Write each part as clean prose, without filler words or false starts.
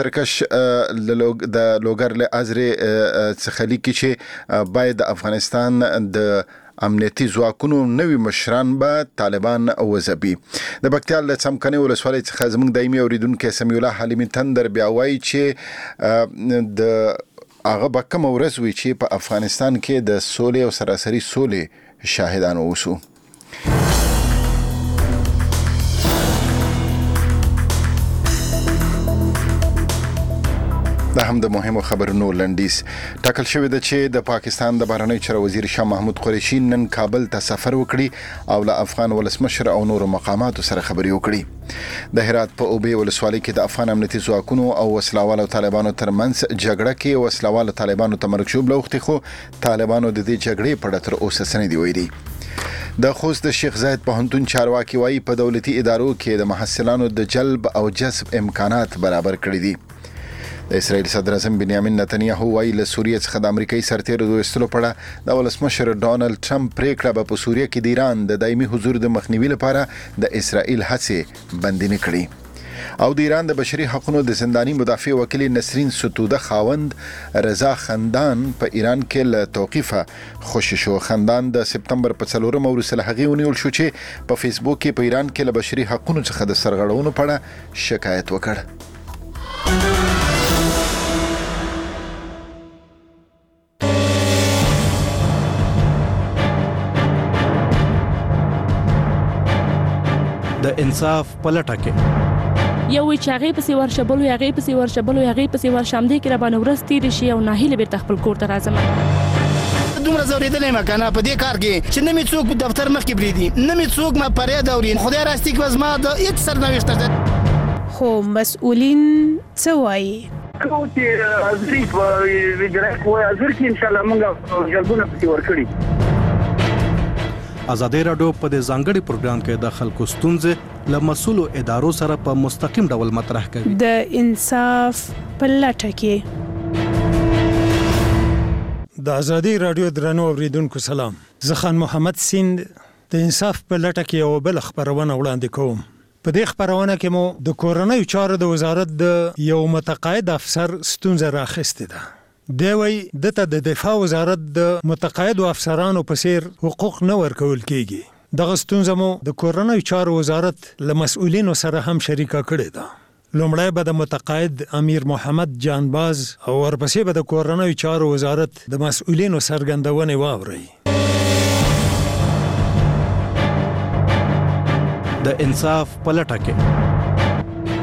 ترکش د لوګر له ازري څخه لیکي چې باید افغانستان د امنیتي ځواکونو نوي مشران به طالبان وځبي. د بکتیال له څمکني ولسوالۍ څخه زموږ دایمي اوریدونکو سمیع الله حلیمي تندر بیا وایي چې د هغه به کومه ورځ وي چې په افغانستان کې د سولې او سراسري سولې شاهدان اوسو. دا هم د مهمو خبرونو لنډیز. ټاکل شوی ده چې د پاکستان د بهرنی چارو وزیر شاه محمود قریشي نن کابل ته سفر وکړي او له افغان ولسمشر او نورو مقاماتو سره خبرې وکړي. د هرات په اوبې ولسوالۍ کې د افغان امنیتي ځواکونو او وسلوالو طالبانو ترمنځ جګړه کې وسلوالو طالبانو ته مرګ شوب لوختي، خو طالبانو د دې جګړې په اړه تر اوسه څه نه دي ویلي. د خوست د شیخ زاید پوهنتون چارواکي وایي په دولتي ادارو کې د محصلانو د جلب او جذب امکانات برابر کړي دي. د اسرائیل صدر اعظم بنیامین نتنیاهو وایي له سوریې څخه د امریکایي سرتیرو د ویستلو په اړه د ولسمشر ډانلډ ټرمپ پریکړه به په سوریه کې د ایران د دایمي حضور د مخنیوي لپاره د اسرائیل هڅې بندي نه کړي. او د ایران د بشري حقوقو د زنداني مدافع وکیل نسرین ستوده خاوند رضا خندان په ایران کې له توقیفه خوشی شو. خندان د سپتمبر په 4 وروسته له هغې ونیول شو چې په فیسبوک کې په ایران کې له بشري حقوقو څخه د سرغړونو په اړه شکایت وکړ. د انصاف پلټه کې یو چې هغه پسې ورشبلو هغه پسې ورشبلو هغه پسې ورشم دي کې را باندې ورستي دي شي او ناهیله به تخپل کور ته راځم. دومره زوریدلې مکانه په دې کار کې چې نه می څوک دفتر مخ کې بریدي، نه می څوک ما پرې دورین. خدای راستي کې وزما د هیڅ سرنوشت ده. خو مسؤلین څه وایي؟ کو چې ازري په ویجرای کوه ازر کې ان شاء الله موږ جلبونه پسې ورکړي. ازادي رادیو په دې ځانګړي پروګرام کې د خلکو ستونزې له مسؤلو ادارو سره په مستقیم ډول مطرح کوي. د انصاف پلټه کې د ازادي رادیو درنو اوریدونکو سلام. زه خان محمد سیند د انصاف پلټه کې یو بل خبرونه وړاندې کوم. په دې خبرونه کې مو د کورنۍ چارو د وزارت د یو متقاعد افسر ستونزه راخسته ده. دی وی دته د دفاع وزارت د متقاعد افسرانو په څیر حقوق نه ورکول کیږي. دغه ستونزه مو د کورنۍ چارو وزارت له مسؤلینو سره هم شریکه کړې ده. لومړی به د متقاعد امیر محمد جانباز او ورپسې به د کورنۍ چارو وزارت د مسؤلینو څرګندونې واوري. د انصاف پلټه کې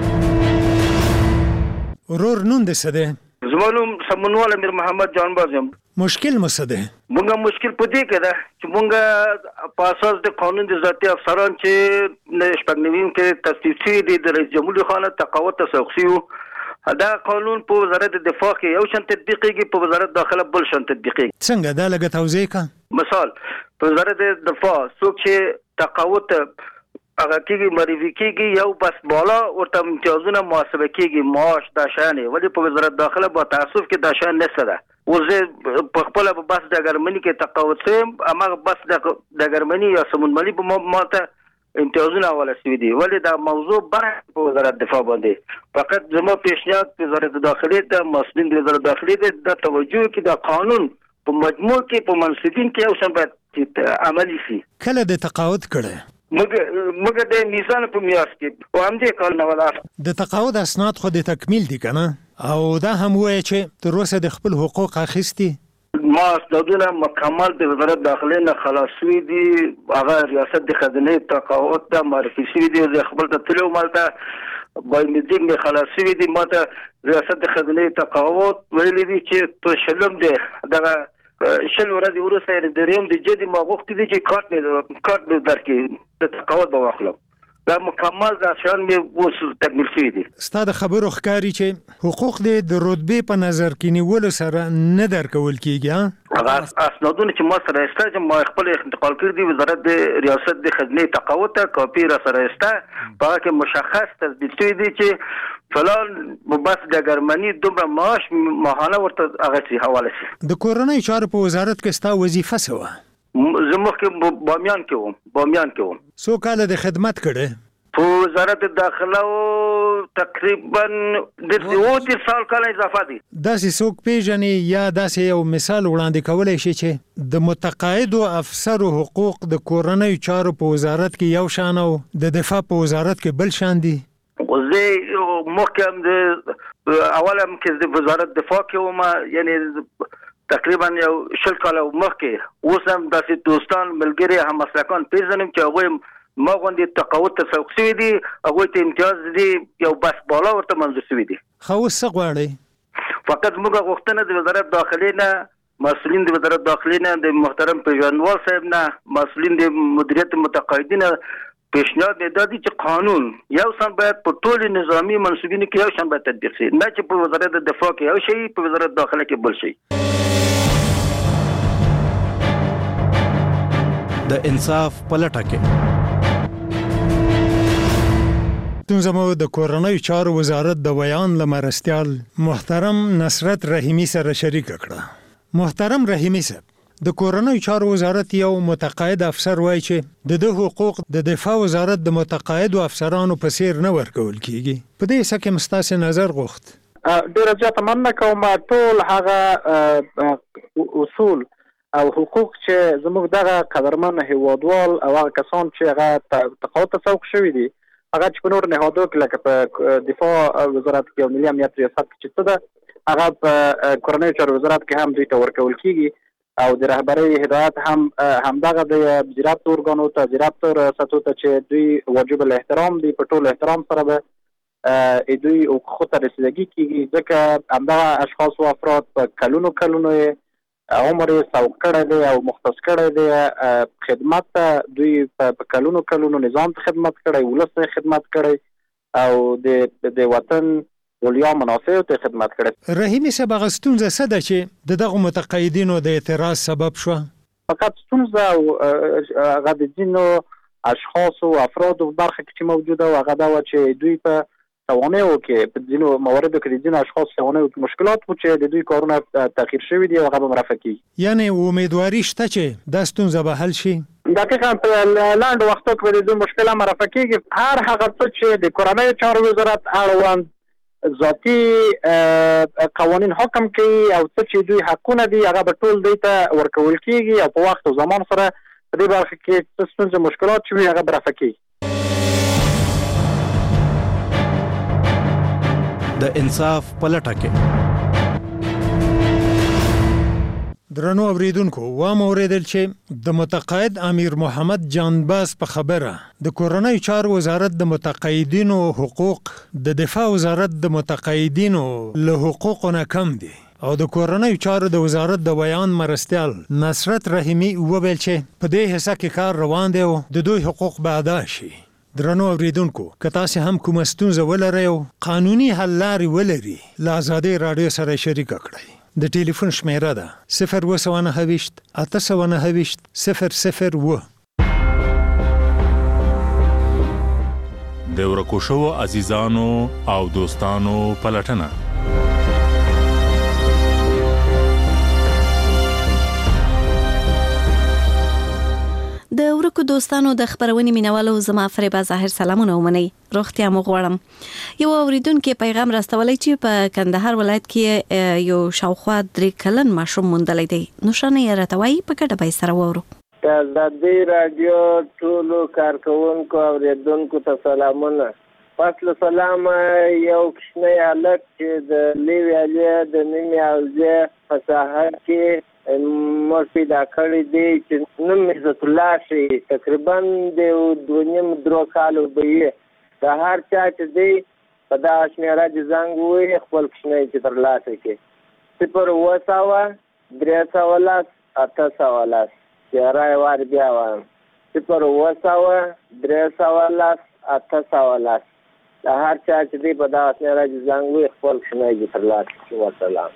ورور نوم دې څه دی؟ زمونږ سمونوال امیر محمد جانباز یم. مشکل مو څه دی؟ مونږه مشکل په دې کې ده چې مونږه په اساس د قانون د ذاتي افسران چې د شپږنویم کې تصویب شوي دي د رئیس جمهور خانه تقاعد تسوق شوي. دا قانون په وزارت دفاع کې یو شان تطبیقیږي، په وزارت داخله بل شان تطبیقیږي. څنګه دا لږه توضیح کا؟ مثال په وزارت دفاع څوک چې تقاعد هغه کېږي معرفي کېږي یو بس بالا ورته امتیازونه محاسبه کېږي، معاش دا شیانې. ولې په وزارت داخله با تعصب کې دا شیان نشته ده. اوس زه په خپله په بس ډګرمني کې تقاعد شویم، هماغه بس ډګرمني یا سمونملي په ماته امتیازونه حواله شوي دي. ولې دا موضوع برعکس په وزارت دفاع باندې. فقط زما پیشنهاد وزارت داخلې ته مسؤلین د وزارت داخلې ته دا توجه کې دا قانون په مجموع کې په منصفین کې یو شان باید عملي شي. کله د تقاعد کړی؟ مګر د میزان په میاس کې او هم دې کال نه ولا د تقاعد اسناد خو د تکمیل دي کنه، او دا هم وایي چې تر اوسه د خپل حقوق اخیستي. ما اسنادونه مکمل د وزارت داخلې نه خلاص شوي دي. هغه ریاست د خزانې تقاعد ته معرفي شوي دي. زه خپل ته تلو مالته بایومټریک مې خلاص شوي دي. ماته ریاست د خزانې تقاعد ویلي دي چې په شلم دی دغه شل ورځې وروسته د ریم د جدي ما غوښتي دي چې کارت مې درکړي د تقاعد به واخلم. دا مکمل دا شان مې اوس تکمیل شوي دي. ستا د خبرو ښکاري چې حقوق دې د رتبې په نظر کې نیولو سره نه درکول کېږي. هغه اسنادونه چې ما سره شته چې ما خپل انتقال کړي دي وزارت د ریاست د خزانې تقاعد ته کاپي را سره شته. په هغه کې مشخص تثبیت شوي دي چې فلان بس ډګرمني دومره معاش ماهانه ورته هغه حواله شي. د کورنۍ چارو په وزارت کې ستا وظیفه څه وه؟ زه مخکې بامیان کې وم. څو کاله د خدمت کړې؟ په وزارت داخله تقریبا د 30 سال کال اضافه دي. داسې څوک پیژني یا داسې یو مثال وړاندې کولای شي چې د متقاعدو افسرو حقوق د کورنیو چارو په وزارت کې یو شان او د دفاع په وزارت کې بل شان دي؟ زه محکم د اولم کې د وزارت دفاع کې وم، یعنی تقریبا یو 20 کال مخکې. اوس هم داسې دوستان ملګري هم مسلکان پیژنم چې هغوی ما غوندې تقاعد ته سوق شوي دي، هغوی ته امتیاز دي یو بس بالا ورته منظور شوي دي. خو اوس څه غواړئ؟ فقط موږ غوښتنه د وزارت داخلي نه، مسؤلین د وزارت داخلي نه، د محترم پیژندوال صاحب نه، مسؤلین د مدیریت متقاعدین پیشنهاد دی چې قانون یو شان باید په ټول نظامی منصوبینو کې یو شان باید تطبیق شي، نه چې په وزارت دفاع کې یو شی، په وزارت داخله کې بل شی. د انصاف پلټه کې زمو د کورنیو چارو وزارت د بیان لمرستیال محترم نصرت رحیمی سره شریک کړه. محترم رحیمی صاحب، د کورنیو چارو وزارت یو متقاعد افسر وایي چې د حقوق د دفاع وزارت د متقاعدو افسرانو په څیر نه ورکول کیږي. په دې څه کې مستاسې نظر غوښت؟ ډیره زیاته مننه کوم. ټول هغه اصول او حقوق چې زموږ دغه قدرمن هیوادوال او هغه کسان چې هغه تقاعد ته سوق شوي دي، هغه چې په نور نهادو کې لکه په دفاع وزارت کې او ملي امنیت ریاست کې چې څه ده، هغه په کورنیو چارو وزارت کې هم دوی ته ورکول کیږي او د رهبرۍ هدایت هم همدغه د وزارت ارګانو ته، وزارت ریاستو ته چې دوی واجب الاحترام دي، په ټول احترام سره به دوی حقوقو ته رسیدګي کیږي، ځکه همدغه اشخاص او افراد په کلونو عمر سوق کړی دی او مختص کړی دی، خدمت ته دوی په کلونو نظام ته خدمت کړی، ولس ته خدمت کړی او د وطن ولیا منافع ته خدمت کړی. رحیمی صاحب، هغه ستونزه څه ده چې دغه متقاعدینو د اعتراض سبب شو؟ فقط ستونزه هغه د ځینو اشخاصو او افرادو په برخه کې چې موجوده و، هغه دا و چې دوی په توانایو کې په ځینو مواردو کې د ځینو اشخاص توانایو کې مشکلات و چې د دوی کارونه تاخیر شوي دي او هغه به مرفع کیږي. یعنی امیدواري شته چې دا ستونزه به حل شي؟ دقیقاً په لاندو وختو کې به د دوی مشکله مرفع کیږي. هر هغه څه چې د کورنیو چارو وزارت اړوند ذاتي قوانین حکم کوي او څه چې دوی حقونه دي، هغه به ټول دوی ته ورکول کیږي او په وخت او زمان سره په دې برخه کې څه ستونزې مشکلات چې وي هغه به رفع کیږي. د انصاف پلټه کې درنو اوریدونکو، وام اوریدل چې د متقاعد امیر محمد جانباز په خبره د کورنیو چارو وزارت د متقاعدینو حقوق د دفاع وزارت د متقاعدینو له حقوقونه کم دي او د کورنیو چارو د وزارت د بیان مرستیال نصرت رحیمی وویل چې په دې حصہ کې کار روان دی او د دوی حقوق به ادا شي. درنو اوریدونکو، که تاسو هم کوم ستونزه ولرئ او قانوني حل لارې ولرئ، له آزادۍ راډیو سره شریک کړئ. د ټلیفون شمیره ده 029 829 002. د ورکو شوو عزیزانو او دوستانو پلټنه. د ورکو دوستانو د خبرونې مینوالو زما فریبا ظاهر سلامونه ومني. روغتیا مو غواړم. یو اوریدونکو پیغام راستولی چې په کندهار ولایت کې یو شاوخوا 3 کلن ماشوم موندلی دی. نوشانه یې راته په ګډه به سره وورو. د رادیو ټولو کارکونکو اوریدونکو ته سلامونه. فصل سلام یو کشنی هلک چې د لیویالې د نیمې اوزې په ساحه کې مور پیدا کړی دی چې نوم عزت الله شي. تقریبا د 2.5 کالو به یې د هر چا چې دی په دا شمیره د زنګ ووایي خپل کشنی چې ترلاسه کړي. 0 310 810 تیرای وار بیا وایم 0 310 810 د هر چا چې دی په دا شمیره د زنګ ووایي خپل کشنی چې ترلاسه کړي. وسلام.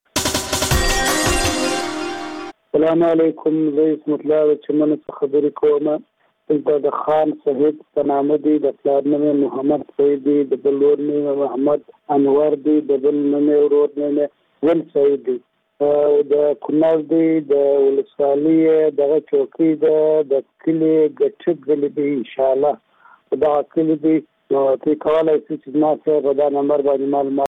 السلام علیکم. زه اسمت الله چمن څخه خبرې کوم. د خان صاحب په نامه دی، د پلار نوم محمد سعید دی، د بل ورور نوم محمد انور دی، د بل نوم ورور نوم ول سعید دی، د کونړ دی، د ولسوالۍ دغه چوکۍ د کلي ګټک غلي دی. ان شاء الله دا کلی دی نو ته کولای شې چې ما سره په دا نمبر باندې معلومات